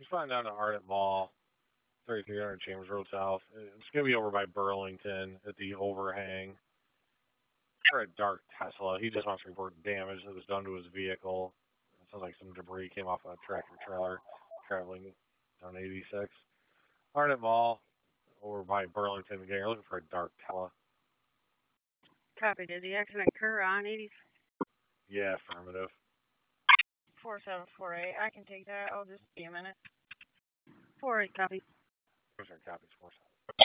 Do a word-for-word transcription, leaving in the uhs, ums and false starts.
He's flying down to Ardent Mall, thirty-three hundred Chambers Road South. It's going to be over by Burlington at the overhang. For a dark Tesla. He just wants to report damage that was done to his vehicle. It sounds like some debris came off a tractor trailer traveling down eighty-six. Ardent Mall, over by Burlington again. You're looking for a dark Tesla. Copy. Did the accident occur on eighty? Yeah, affirmative. four seven four eight. I can take that. I'll just be a minute. four eight, copy. Copies four seven.